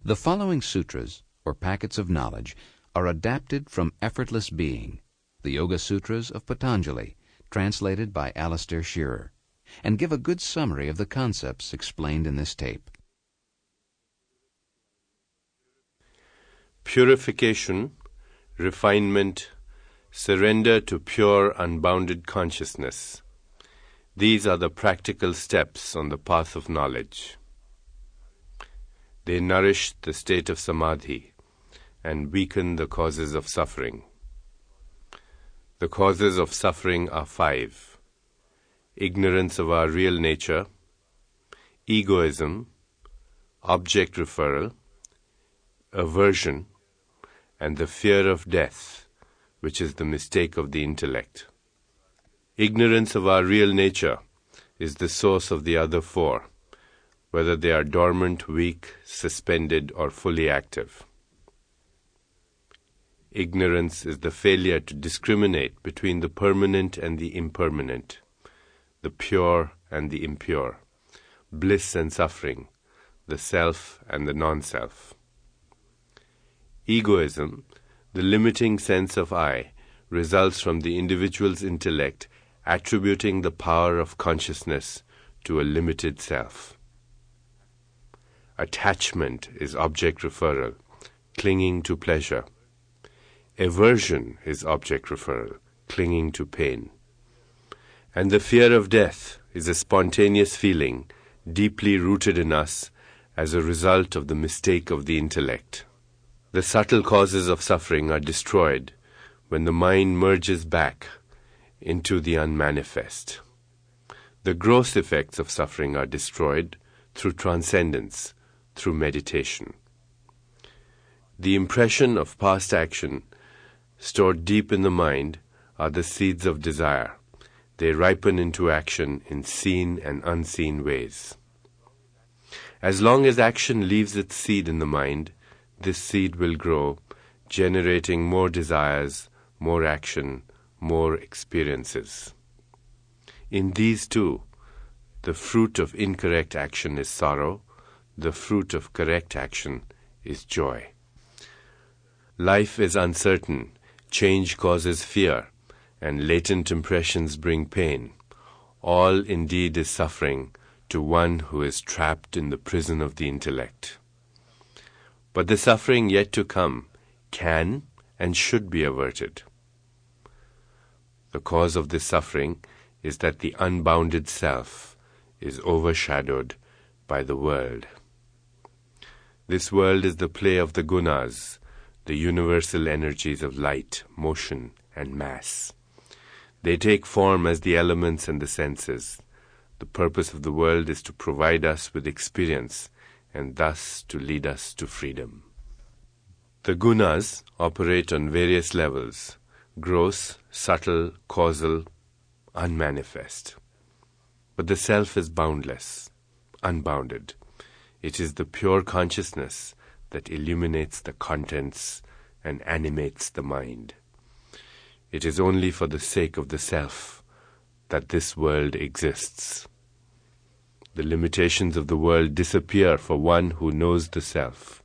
The following sutras, or packets of knowledge, are adapted from Effortless Being, the Yoga Sutras of Patanjali, translated by Alistair Shearer, and give a good summary of the concepts explained in this tape. Purification, refinement, surrender to pure unbounded consciousness. These are the practical steps on the path of knowledge. They nourish the state of samadhi and weaken the causes of suffering. The causes of suffering are 5: ignorance of our real nature, egoism, object referral, aversion, and the fear of death, which is the mistake of the intellect. Ignorance of our real nature is the source of the other 4, whether they are dormant, weak, suspended, or fully active. Ignorance is the failure to discriminate between the permanent and the impermanent, the pure and the impure, bliss and suffering, the self and the non-self. Egoism, the limiting sense of I, results from the individual's intellect attributing the power of consciousness to a limited self. Attachment is object referral, clinging to pleasure. Aversion is object referral, clinging to pain. And the fear of death is a spontaneous feeling deeply rooted in us as a result of the mistake of the intellect. The subtle causes of suffering are destroyed when the mind merges back into the unmanifest. The gross effects of suffering are destroyed through transcendence, through meditation. The impression of past action stored deep in the mind are the seeds of desire. They ripen into action in seen and unseen ways. As long as action leaves its seed in the mind, this seed will grow, generating more desires, more action, more experiences. In these two, the fruit of incorrect action is sorrow, the fruit of correct action is joy. Life is uncertain, change causes fear, and latent impressions bring pain. All indeed is suffering to one who is trapped in the prison of the intellect. But the suffering yet to come can and should be averted. The cause of this suffering is that the unbounded self is overshadowed by the world. This world is the play of the gunas, the universal energies of light, motion, and mass. They take form as the elements and the senses. The purpose of the world is to provide us with experience and thus to lead us to freedom. The gunas operate on various levels: gross, subtle, causal, unmanifest. But the self is boundless, unbounded. It is the pure consciousness that illuminates the contents and animates the mind. It is only for the sake of the self that this world exists. The limitations of the world disappear for one who knows the self.